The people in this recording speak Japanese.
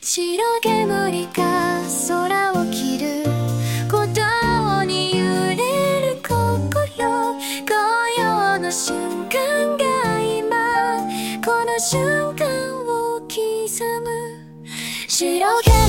白煙が空を切る鼓動に揺れる心、紅葉の瞬間が今この瞬間を刻む。白煙